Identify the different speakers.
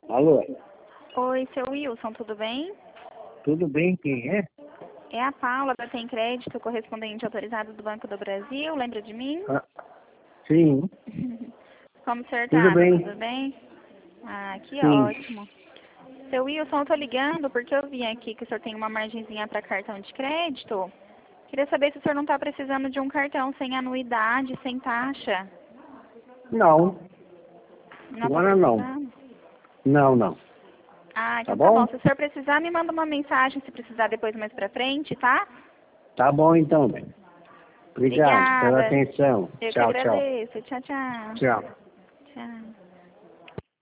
Speaker 1: Alô?
Speaker 2: Oi, seu Wilson, tudo bem?
Speaker 1: Tudo bem, quem é?
Speaker 2: É a Paula da Tem Crédito, correspondente autorizado do Banco do Brasil, lembra de mim?
Speaker 1: Ah, sim,
Speaker 2: Como o senhor
Speaker 1: tudo
Speaker 2: tá? Tá
Speaker 1: bem.
Speaker 2: tudo bem? Ah, que
Speaker 1: Sim.
Speaker 2: ótimo. Seu Wilson, eu tô ligando porque eu vi aqui que o senhor tem uma margenzinha para cartão de crédito. Queria saber se o senhor não está precisando de um cartão sem anuidade, sem taxa.
Speaker 1: Não,
Speaker 2: Não está
Speaker 1: agora não.
Speaker 2: precisando?
Speaker 1: Não.
Speaker 2: Ah,
Speaker 1: Tá
Speaker 2: então tá
Speaker 1: bom?
Speaker 2: bom. Se o senhor precisar, me manda uma mensagem se precisar depois mais pra frente, tá?
Speaker 1: Tá bom então, bem. Obrigado pela
Speaker 2: Obrigada.
Speaker 1: atenção.
Speaker 2: Eu que
Speaker 1: Tchau, tchau.
Speaker 2: agradeço. Tchau, tchau.
Speaker 1: Tchau.
Speaker 2: Tchau.